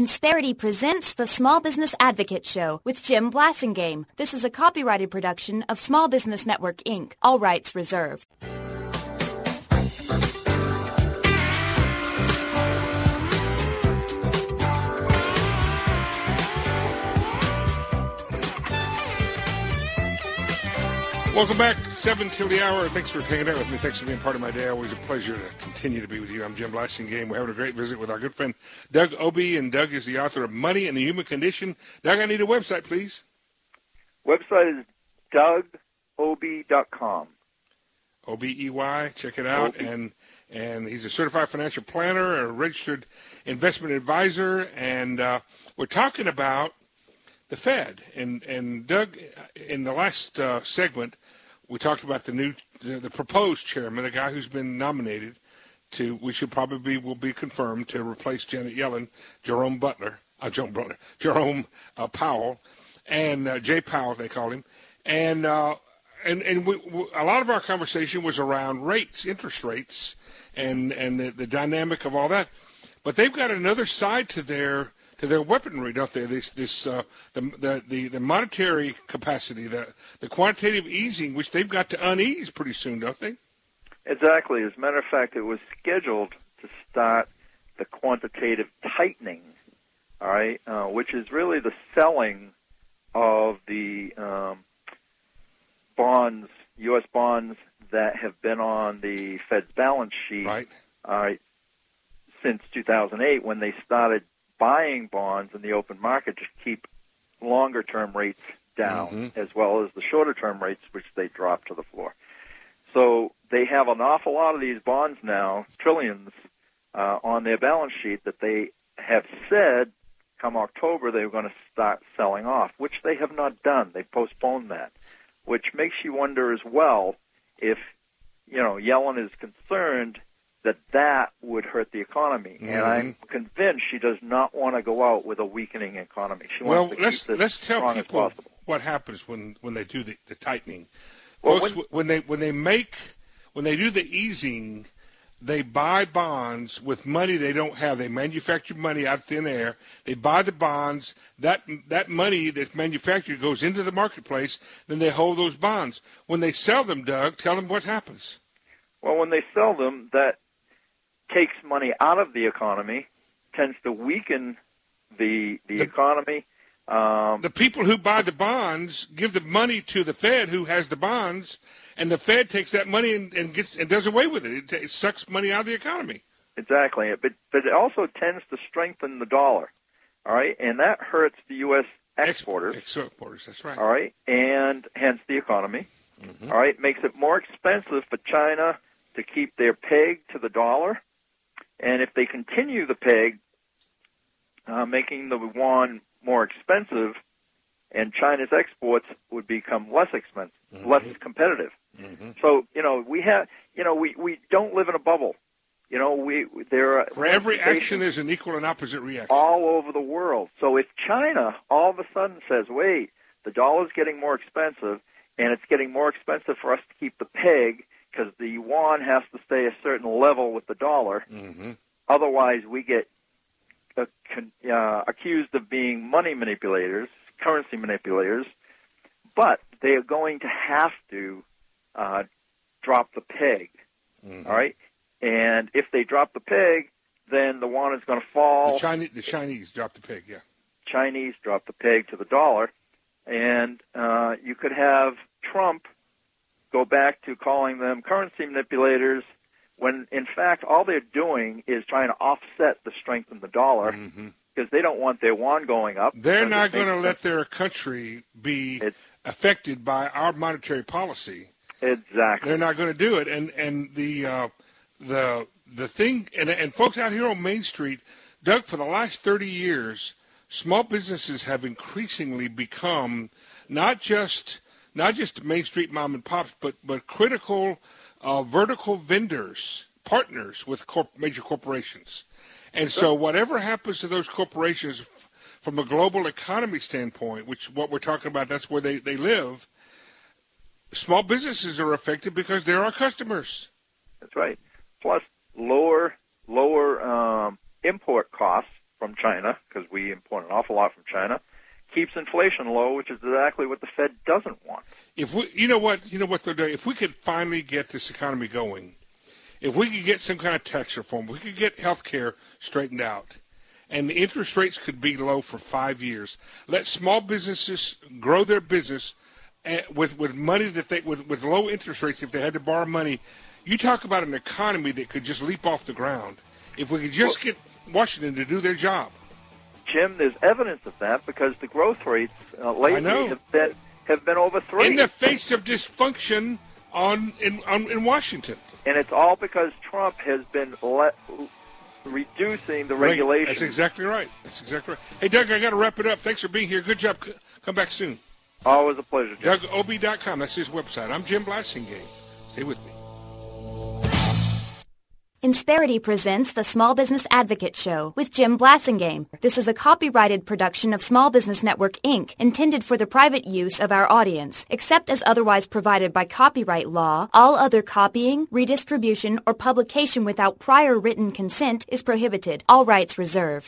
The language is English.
Insperity presents the Small Business Advocate Show with Jim Blasingame. This is a copyrighted production of Small Business Network, Inc., all rights reserved. Welcome back, 7 till the hour. Thanks for hanging out with me. Thanks for being part of my day. Always a pleasure to continue to be with you. I'm Jim Blasingame. We're having a great visit with our good friend Doug Obey, and Doug is the author of Money and the Human Condition. Doug, I need a website, please. Website is DougObey.com. O-B-E-Y. Check it out. And he's a certified financial planner, a registered investment advisor, and we're talking about the Fed. And Doug, in the last segment, we talked about the proposed chairman, the guy who's been nominated to, which will be confirmed to replace Janet Yellen, Jerome Powell, and Jay Powell, they call him. And a lot of our conversation was around rates, interest rates, and the dynamic of all that. But they've got another side to their weaponry, don't they? The monetary capacity, the quantitative easing, which they've got to unease pretty soon, don't they? Exactly. As a matter of fact, it was scheduled to start the quantitative tightening, all right, which is really the selling of the bonds, U.S. bonds that have been on the Fed's balance sheet, right, all right, since 2008 when they started buying bonds in the open market to keep longer-term rates down, as well as the shorter-term rates, which they dropped to the floor. So they have an awful lot of these bonds now, trillions, on their balance sheet that they have said come October they were going to start selling off, which they have not done. They postponed that, which makes you wonder as well if, Yellen is concerned that would hurt the economy. And I'm convinced she does not want to go out with a weakening economy. She wants to keep this let's tell strong people as possible. what happens when they do the tightening. Well, Folks, when they do the easing, they buy bonds with money they don't have. They manufacture money out of thin air. They buy the bonds. That money that's manufactured goes into the marketplace. Then they hold those bonds. When they sell them, Doug, tell them what happens. Well, when they sell them, that takes money out of the economy, tends to weaken the economy. The people who buy the bonds give the money to the Fed, who has the bonds, and the Fed takes that money and does away with it. It sucks money out of the economy. Exactly, but it also tends to strengthen the dollar. All right, and that hurts the U.S. exporters. Exporters, that's right. All right, and hence the economy. All right, makes it more expensive for China to keep their peg to the dollar. And if they continue the peg, making the yuan more expensive, and China's exports would become less expensive, less competitive. So, we don't live in a bubble. For every action, there's an equal and opposite reaction. All over the world. So if China all of a sudden says, wait, the dollar's getting more expensive, and it's getting more expensive for us to keep the peg, because the yuan has to stay a certain level with the dollar. Otherwise, we get accused of being money manipulators, currency manipulators. But they are going to have to drop the peg. All right? And if they drop the peg, then the yuan is going to fall. The Chinese drop the peg, yeah. Chinese drop the peg to the dollar. And you could have Trump go back to calling them currency manipulators when, in fact, all they're doing is trying to offset the strength in the dollar because they don't want their yuan going up. They're not going to let their country be affected by our monetary policy. Exactly. They're not going to do it. And the thing, and folks out here on Main Street, Doug, for the last 30 years, small businesses have increasingly become not just Main Street mom and pops, but critical vertical vendors, partners with major corporations. And so whatever happens to those corporations from a global economy standpoint, which what we're talking about, that's where they live, small businesses are affected because they're our customers. That's right. Plus lower import costs from China, because we import an awful lot from China, keeps inflation low, which is exactly what the Fed doesn't want. If we, you know what they're doing. If we could finally get this economy going, if we could get some kind of tax reform, we could get health care straightened out, and the interest rates could be low for 5 years. Let small businesses grow their business with money that they with low interest rates. If they had to borrow money, you talk about an economy that could just leap off the ground. If we could just get Washington to do their job. Jim, there's evidence of that because the growth rates lately have been over 3. In the face of dysfunction in Washington. And it's all because Trump has been reducing the regulations. That's exactly right. Hey, Doug, I got to wrap it up. Thanks for being here. Good job. Come back soon. Always a pleasure, Jim. DougOB.com. That's his website. I'm Jim Blasingame. Stay with me. Insperity presents the Small Business Advocate Show with Jim Blasingame. This is a copyrighted production of Small Business Network, Inc., intended for the private use of our audience. Except as otherwise provided by copyright law, all other copying, redistribution, or publication without prior written consent is prohibited. All rights reserved.